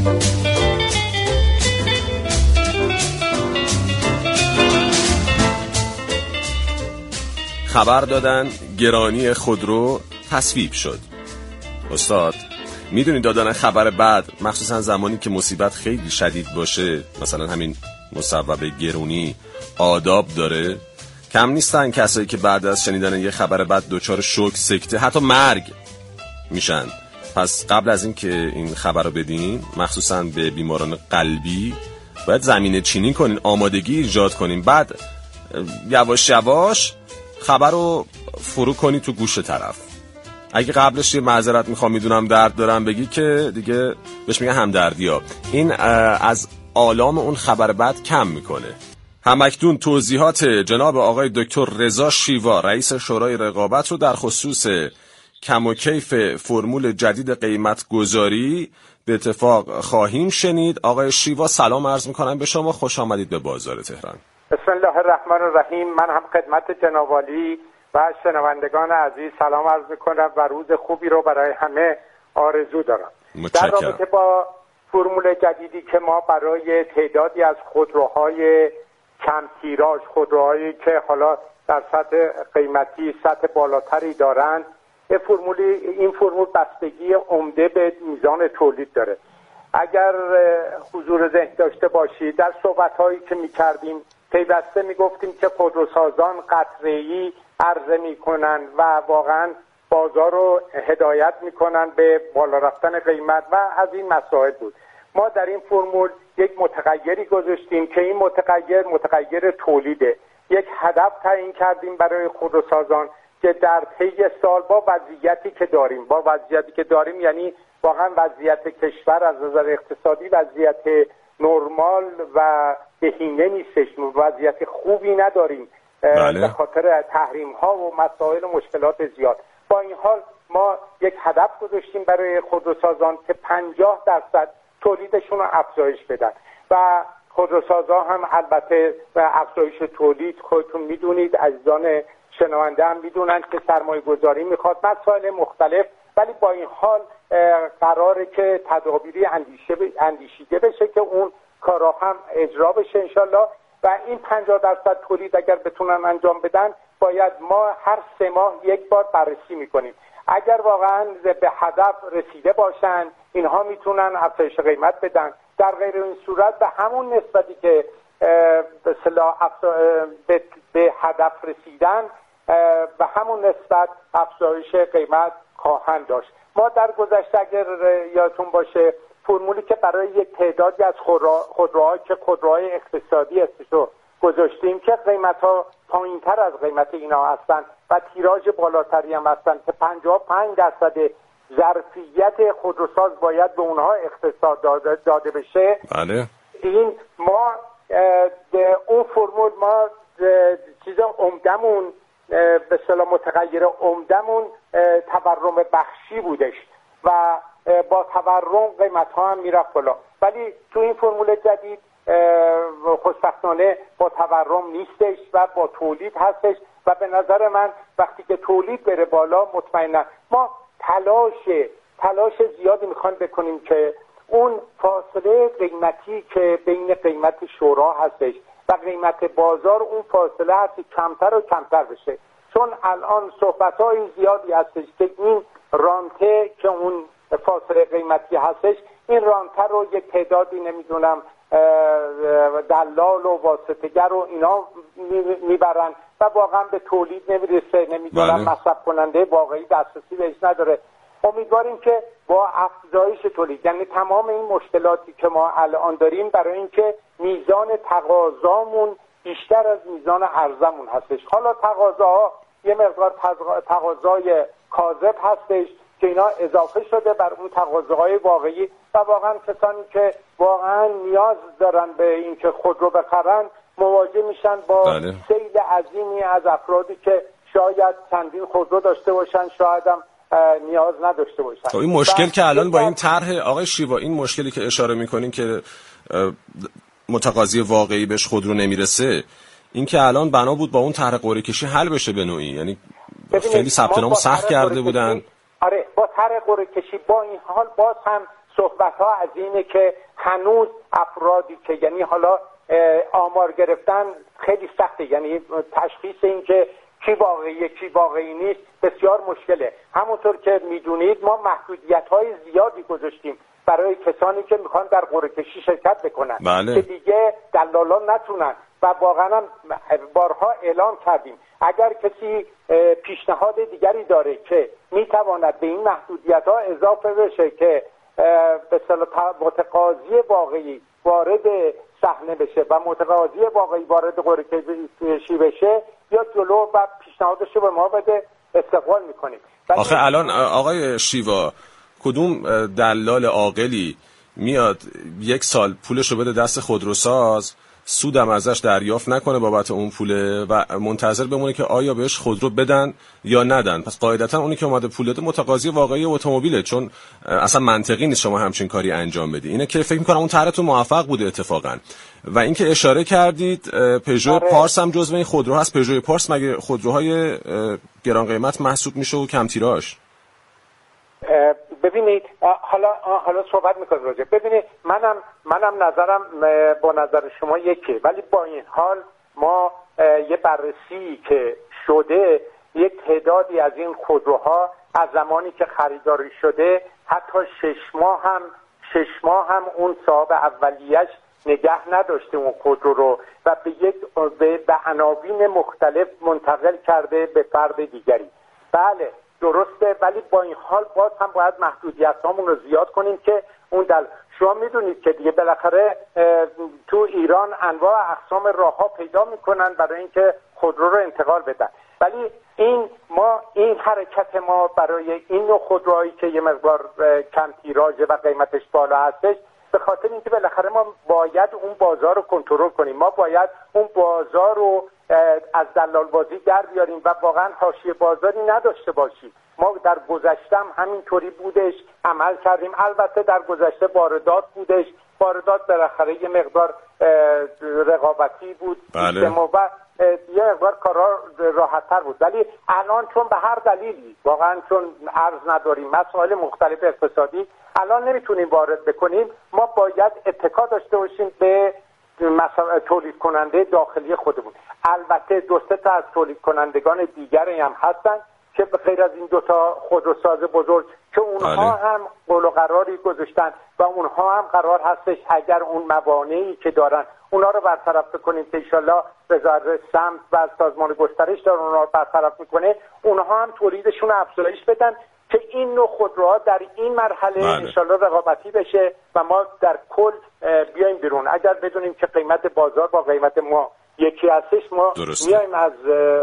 خبر دادن گرانی خودرو تصویب شد. استاد میدونی دادن خبر بد مخصوصا زمانی که مصیبت خیلی شدید باشه، مثلا همین مسبب گرونی، آداب داره؟ کم نیستن کسایی که بعد از شنیدن یه خبر بد دچار شوک، سکته، حتی مرگ میشن. پس قبل از این که این خبر رو بدین، مخصوصا به بیماران قلبی، باید زمینه چینی کنین، آمادگی ایجاد کنین، بعد یواش یواش خبر رو فرو کنی تو گوش طرف. اگه قبلش یه معذرت میخوام، میدونم درد دارم بگی که دیگه بهش میگن همدردی‌ها. این از آلام اون خبر بد کم میکنه. همکنون توضیحات جناب آقای دکتر رضا شیوا، رئیس شورای رقابت رو در خصوص کم و کیف فرمول جدید قیمت گذاری به اتفاق خواهیم شنید. آقای شیوا سلام عرض میکنم به شما، خوش آمدید به بازار تهران. بسم الله الرحمن الرحیم. من هم خدمت جناب عالی و شنوندگان عزیز سلام عرض میکنم و روز خوبی رو برای همه آرزو دارم. در رابطه با فرمول جدیدی که ما برای تعدادی از خودروهای کم تیراژ، خودروهایی که حالا در سطح قیمتی سطح بالاتری دارند، این فرمول بستگی عمده به میزان تولید داره. اگر حضور ذهن داشته باشید، در صحبت‌هایی که می‌کردیم پیوسته میگفتیم که خودروسازان قطره‌ای عرضه میکنن و واقعا بازار رو هدایت میکنن به بالا رفتن قیمت و از این مسائل بود. ما در این فرمول یک متغیری گذاشتیم که این متغیر تولیده. یک هدف تعیین کردیم برای خودروسازان که در طی سال با وضعیتی که داریم یعنی واقعا وضعیت کشور از نظر اقتصادی وضعیت نرمال و بهینه نیستش، وضعیت خوبی نداریم به خاطر تحریم ها و مسائل و مشکلات زیاد. با این حال ما یک هدف گذاشتیم برای خودروسازان که 50% تولیدشون رو افزایش بدن و خودروسازا هم البته افزایش تولید خودتون میدونید، عزیزان شنونده هم میدونن که سرمایه گذاری میخواد، مسائل مختلف، ولی با این حال قراره که تدابیری اندیشیده بشه که اون کارا هم اجرا بشه انشالله. و این 50% تولید اگر بتونن انجام بدن، باید ما هر 3 ماه یک بار بررسی میکنیم. اگر واقعا به هدف رسیده باشن، اینها میتونن افزایش قیمت بدن. در غیر این صورت به همون نسبتی که به هدف رسیدن، به همون نسبت افزایش قیمت خواهند داشت. ما در گذشته اگر یادتون باشه فرمولی که برای یک تعدادی از خودروها که خودروهای اقتصادی اسمشو گذاشتیم که قیمت‌ها پایین‌تر از قیمت اینا هستن و تیراژ بالاتری هم هستن که 55% ظرفیت خودروساز باید به اونها اختصاص داده بشه. بله. این ما اون فرمول ما چیز عمدمون به اصطلاح متغیر عمدمون تورم بخشی بودش و با تورم قیمت‌ها هم میرفت بالا، ولی تو این فرمول جدید خوشبختانه با تورم نیستش و با تولید هستش و به نظر من وقتی که تولید بره بالا مطمئنا ما تلاش زیادی میخوایم بکنیم که اون فاصله قیمتی که بین قیمت شورا هستش و قیمت بازار اون فاصله هستی کمتر و کمتر بشه، چون الان صحبت‌های زیادی هستش که این رانته که اون فاصله قیمتی هستش، این رانته رو یک تعدادی نمیدونم دلال و واسطه‌گر و اینا میبرن و واقعا به تولید نمیرسه، نمیدونم مصرف کننده واقعی دسترسی بهش نداره. امیدواریم که با افزایش تولید، یعنی تمام این مشکلاتی که ما الان داریم برای اینکه میزان تقاضامون بیشتر از میزان عرضمون هستش. حالا تقاضاها یه مقدار تقاضای کاذب هستش که اینا اضافه شده بر اون تقاضاهای واقعی و واقعا کسانی که واقعا نیاز دارن به این که خودرو بخرن مواجه میشن با سیل عظیمی از افرادی که شاید چندین خودرو داشته باشن، شاید هم نیاز نداشته باشن. این مشکل که الان با این طرح آقای شیوا، این مشکلی که اشاره میکنین که متقاضی واقعی بهش خودرو نمیرسه، این که الان بنا بود با اون طرح قرعه کشی حل بشه به نوعی، یعنی خیلی ثبت نام سخت کرده بودن. آره با طرح قرعه کشی با این حال باز هم صحبت‌ها از اینه که هنوز افرادی که یعنی حالا آمار گرفتن خیلی سخته، یعنی تشخیص این که کی واقعیه کی واقعی نیست بسیار مشکله. همونطور که میدونید ما محدودیت‌های زیادی گذاشتیم برای کسانی که میخوان در قرعه کشی شرکت بکنن که دیگه دلالان نتونن و واقعا هم بارها اعلام کردیم اگر کسی پیشنهاد دیگری داره که میتواند به این محدودیت‌ها اضافه بشه که به اصطلاح متقاضی واقعی وارد صحنه بشه و متقاضی واقعی وارد قرعه کشی بشه یا جلو و پیشنهادش رو به ما بده استقبال میکنیم. آخه الان آقای شیوا کدوم دلال عاقلی میاد 1 سال پولشو بده دست خودروساز، سودم ازش دریافت نکنه بابت اون پوله و منتظر بمونه که آیا بهش خودرو بدن یا ندن؟ پس قاعدتا اونی که اومده پول داده متقاضی واقعی اتومبیله، چون اصلا منطقی نیست شما همچین کاری انجام بدی. اینه که فکر می‌کنم اون طرحتون موفق بوده اتفاقا. و اینکه اشاره کردید پژو پارس هم جزو این خودرو هست. پژو پارس مگه خودروهای گران قیمت محسوب میشه و کم تیراژ؟ ببینید حالا صحبت میکنم راجع. ببینید منم نظرم با نظر شما یکه، ولی با این حال ما یه بررسی که شده یک تعدادی از این خودروها از زمانی که خریداری شده حتی 6 ماه هم اون صاحب اولیه‌اش نگه نداشته اون خودرو رو و به عناوین مختلف منتقل کرده به فرد دیگری. بله درسته، ولی با این حال باز هم باید محدودیت‌هامون رو زیاد کنیم که اون شما میدونید که دیگه بالاخره تو ایران انواع اقسام راه‌ها پیدا میکنن برای اینکه خودرو رو انتقال بدن، ولی این حرکت ما برای این نوع خودروهایی که یه مقدار کم تیراژه و قیمتش بالا هستش به خاطر اینکه بالاخره ما باید اون بازار رو کنترل کنیم، ما باید اون بازار رو از دلال بازی در بیاریم و واقعا حاشیه بازاری نداشته باشیم. ما در گذشته هم همینطوری بودش عمل کردیم. البته در گذشته واردات بودش، واردات بالاخره یه مقدار رقابتی بود و یه مقدار کارا راحت‌تر بود، ولی الان چون به هر دلیلی واقعا چون ارز نداریم مسائل مختلف اقتصادی الان نمیتونیم وارد بکنیم، ما باید اتکا داشته باشیم به تولید کننده داخلی خودمون. البته 2 تا از تولید کنندگان دیگری هم هستن که غیر از این 2 تا خودروساز بزرگ که اونها هم قول و قراری گذاشتن و اونها هم قرار هستش اگر اون موانعی که دارن اونها رو برطرف کنیم که انشالله وزارت سمت و سازمان گسترش داره اونها رو برطرف میکنه، اونها هم تولیدشون رو افزایش بدن که این نوع خودروها در این مرحله انشالله رقابتی بشه و ما در کل بیایم بیرون. اگر بدونیم که قیمت بازار با قیمت ما یکی هستش ما میایم از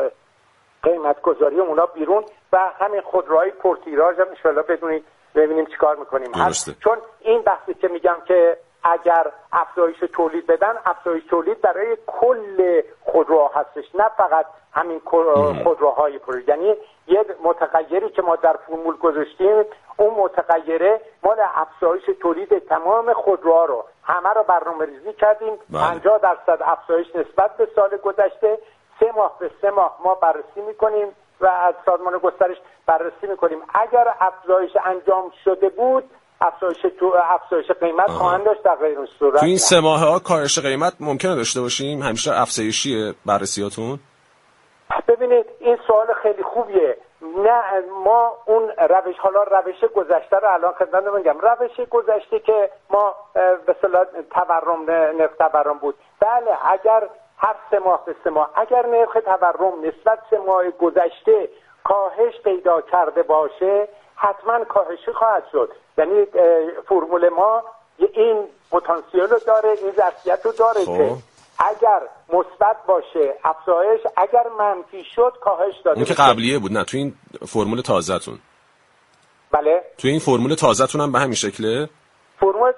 قیمت گذاری اونا بیرون و همین خودروهای پرتیراژ هم انشالله ببینیم چیکار میکنیم. چون این بحثی که میگم که اگر افزایش تولید بدن، افزایش تولید برای کل خودروها هستش نه فقط همین خودروهای پرتیراژ. یعنی یه متغیری که ما در فرمول گذاشتیم اون متغیره مال افزایش تولید تمام خودروها رو همه رو برنامه‌ریزی کردیم. 50% افزایش نسبت به سال گذشته. 3 ماه به 3 ماه ما بررسی میکنیم و از سازمان گسترش بررسی میکنیم. اگر افزایش انجام شده بود افزایش قیمت خواهند داشت در غیر این صورت. تو این 3 ماه کاهش قیمت ممکنه داشته باشیم؟ همیشه افزایشیه بررسیاتون؟ ببینید این سوال خیلی خوبیه. نه ما اون روش گذشته رو الان خدمتتون میگم. روش گذشته که ما به اصطلاح نرخ تورم بود. بله اگر هر 3 ماه به 3 ماه اگر نرخ تورم نسبت 3 ماه گذشته کاهش پیدا کرده باشه حتما کاهشی خواهد شد. یعنی فرمول ما این پتانسیل رو داره، این ظرفیت رو داره که اگر مثبت باشه افزایش، اگر منفی شد کاهش داده. این که قبلیه بود. نه تو این فرمول تازه‌تون. بله تو این فرمول تازه‌تون هم به همین شکله؟ فرمول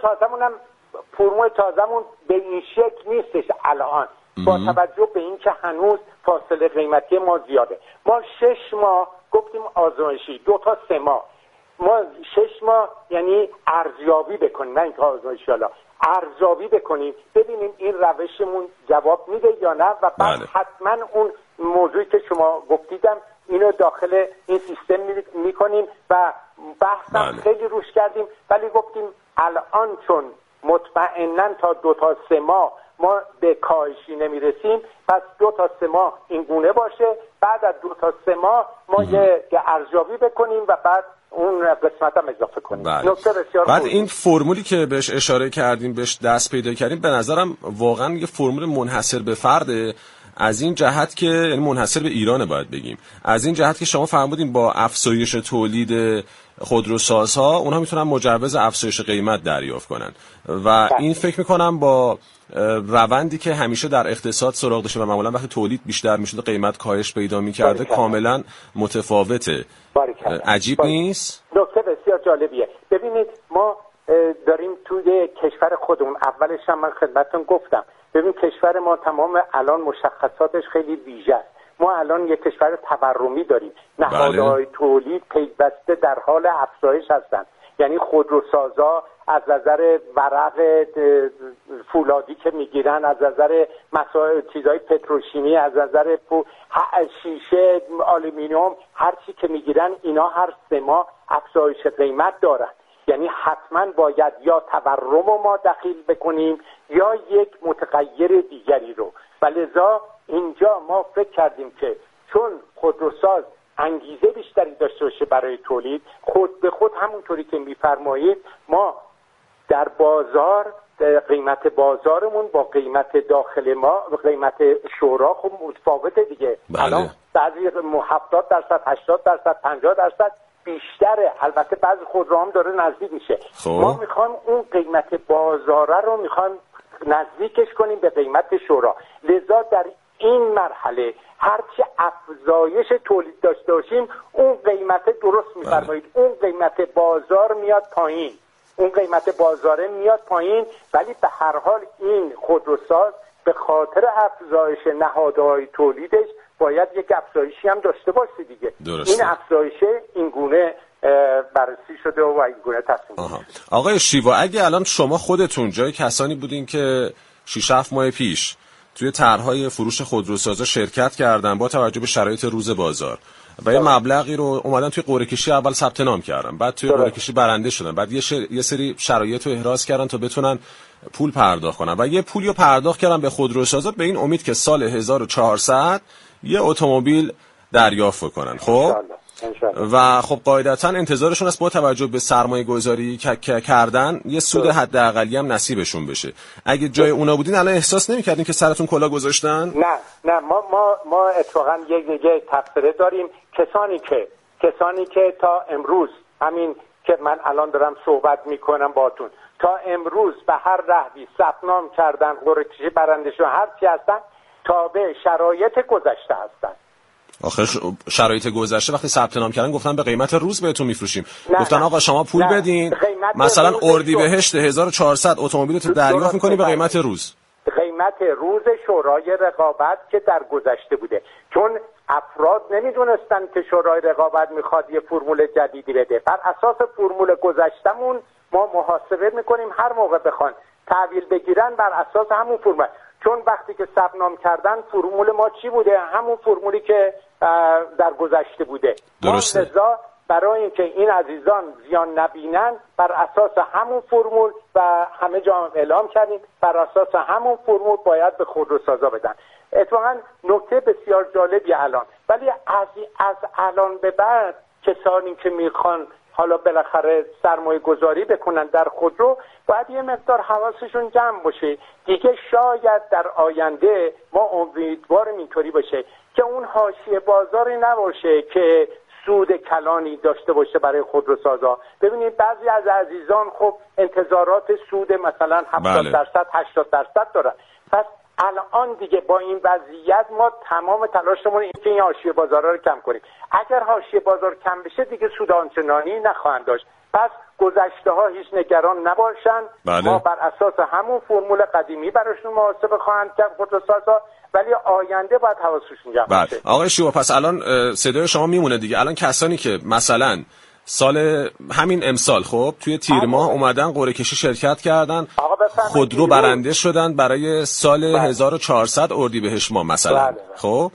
تازه‌مون به این شکل نیستش الان با توجه به این که هنوز فاصله قیمتی ما زیاده. ما 6 ماه گفتیم آزمایشی، 2 تا 3 ماه ما 6 ماه یعنی ارزیابی بکنیم، نه اینکه آزمایشی، ارزیابی بکنیم ببینیم این روشمون جواب میده یا نه و بعد حتما اون موضوعی که شما گفتیدم اینو داخل این سیستم میکنیم و بحثم خیلی روش کردیم، ولی گفتیم الان چون مطمئناً تا 2 تا 3 ماه ما به کاهشی نمیرسیم، پس 2 تا 3 ماه این گونه باشه، بعد از 2 تا 3 ماه ما یه ارزیابی بکنیم و بعد اون قسمت هم اضافه کنیم. نکته بسیار بعد این فرمولی که بهش اشاره کردیم، بهش دست پیدا کردیم، به نظرم واقعا یه فرمول منحصر به فرده، از این جهت که یعنی منحصر به ایرانه باید بگیم، از این جهت که شما فرمودین با افزایش تولید خودروسازها اونها میتونن مجوز افزایش قیمت دریافت کنن و این فکر میکنم با روندی که همیشه در اقتصاد سراغ داشته و معمولا وقتی تولید بیشتر میشده قیمت کاهش پیدا میکرده کاملا متفاوته. عجیب نیست؟ نکته بسیار جالبیه. ببینید ما داریم توی کشور خودمون، اولش هم من خدمتتون گفتم، ببین کشور ما تمام الان مشخصاتش خیلی ویژه است. ما الان یک کشور تورمی داریم، نهادهای تولید پیوسته در حال افزایش هستند، یعنی خودروسازا از نظر ورق فولادی که میگیرن، از نظر مسائل چیزای پتروشیمی، از نظر شیشه، آلومینیوم، هر چی که میگیرن اینا هر 3 ماه افزایش قیمت دارن. یعنی حتما باید یا تورم رو ما دخیل بکنیم یا یک متغیر دیگری رو، و لذا اینجا ما فکر کردیم که چون خودروساز انگیزه بیشتری داشته باشه برای تولید، خود به خود همونطوری که میفرمایید ما در بازار قیمت بازارمون با قیمت داخل ما و قیمت شورا خب متفاوته دیگه. الان بعضی 70%، 80%، 50% بیشتره. البته بعضی خودروها هم داره نزدیک میشه. ما میخوایم اون قیمت بازاره رو میخوایم نزدیکش کنیم به قیمت شورا. لذا در این مرحله هرچی افزایش تولید داشته باشیم اون قیمت، درست میفرمایید، اون قیمت بازار میاد پایین، اون قیمت بازاره میاد پایین، ولی به هر حال این خودروساز به خاطر افزایش نهادهای تولیدش باید یک افزایشی هم داشته باشه دیگه. این افزایشه این گونه بررسی شده و این گونه تصمیم گرفته. آقای شیوا، اگه الان شما خودتون جای کسانی بودین که 6-7 ماه پیش توی طرح‌های فروش خودروسازا شرکت کردن با توجه به شرایط روز بازار و یه مبلغی رو اومدن توی قرعه کشی اول ثبت نام کردن، بعد توی قرعه کشی برنده شدن، بعد یه سری شرایط رو احراز کردن تا بتونن پول پرداخت کنن و یه پولی رو پرداخت کردن به خودروسازا به این امید که سال 1400 یه اتومبیل دریافت کنن. خب و خب قاعدتا انتظارشون است با توجه به سرمایه گذاری کردن یه سود حداقلی هم نصیبشون بشه. اگه جای اونا بودین الان احساس نمی‌کردین که سرتون کلاه گذاشتن؟ نه ما اتفاقا یک تفسیر داریم. کسانی که تا امروز، همین که من الان دارم صحبت میکنم باتون، تا امروز به هر رهبی ثبت نام کردن، قرعه کشی برنده شدن، هر چی هستن، تابع شرایط گذشته هستن. آخه شرایط گذشته وقتی ثبت نام کردن گفتن به قیمت روز بهتون میفروشیم، گفتن آقا شما پول بدین، مثلا اردیبهشت 1400 اتومبیل رو دریافت می‌کنی به قیمت روز. قیمت روز شورای رقابت که در گذشته بوده، چون افراد نمیدونستن که شورای رقابت میخواد یه فرمول جدیدی بده. بر اساس فرمول گذشتمون ما محاسبه میکنیم، هر موقع بخوان تحویل بگیرن بر اساس همون فرمول، چون وقتی که ثبت نام کردن فرمول ما چی بوده؟ همون فرمولی که در گذشته بوده. درسته. لذا برای اینکه این عزیزان زیان نبینن بر اساس همون فرمول و همه جا اعلام کردیم بر اساس همون فرمول باید به خودروسازا بدن. اتفاقا نکته بسیار جالبی الان، ولی از الان به بعد کسانی که میخوان حالا بالاخره سرمایه گذاری بکنن در خودرو باید یه مقدار حواسشون جمع باشه دیگه. شاید در آینده ما امیدواریم اینطوری باشه که اون حاشیه بازاری نباشه که سود کلانی داشته باشه برای خودروسازا. ببینید بعضی از عزیزان خب انتظارات سود مثلا 70% 80% دارن. پس الان دیگه با این وضعیت ما تمام تلاشمون اینه که این حاشیه بازارا رو کم کنیم. اگر حاشیه بازار کم بشه دیگه سود آنچنانی نخواهند داشت. پس گذشته ها هیچ نگران نباشن. ما بر اساس همون فرمول قدیمی براشون محاسبه خواهند کرد خودروسازا، ولی آینده باید حواسشون جمع باشه. آقای شیوا، پس الان صدای شما میمونه دیگه. الان کسانی که مثلا سال همین امسال خب توی تیر ماه اومدن قرعه کشی شرکت کردن، خودرو برنده شدن برای سال 1400 اردیبهشت ماه مثلا. خب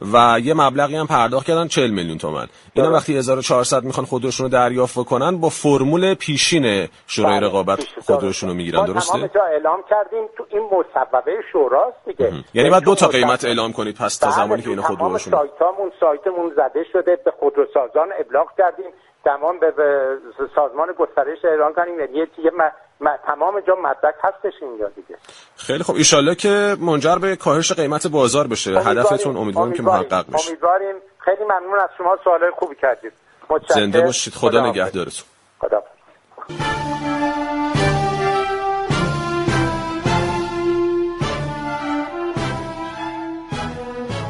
و یه مبلغی هم پرداخت کردن 40 میلیون تومان. اینا وقتی 1400 میخوان خودروشون رو دریافت کنن با فرمول پیشین شورای رقابت خودروشون رو میگیرن. درسته؟ ما جا اعلام کردیم تو این مصوبه شوراست دیگه. یعنی بعد 2 تا قیمت اعلام کنید پس تا زمانی که اینا خودروشون سایتمون زده شده، به خودروسازان ابلاغ کردیم، تمام به سازمان گسترش اعلام کنیم، یعنی تمام جا مدرک هستش اینجا دیگه. خیلی خب، ایشالله که منجر به کاهش قیمت بازار بشه. هدفتون امیدوارم که محقق بشه. امیدواریم. خیلی ممنون از شما، سوالای خوبی کردید. زنده باشید. خدا نگهدارتون. خدا.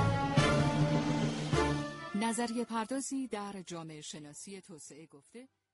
نظریه پردازی در جامعه شناسی توسعه گفته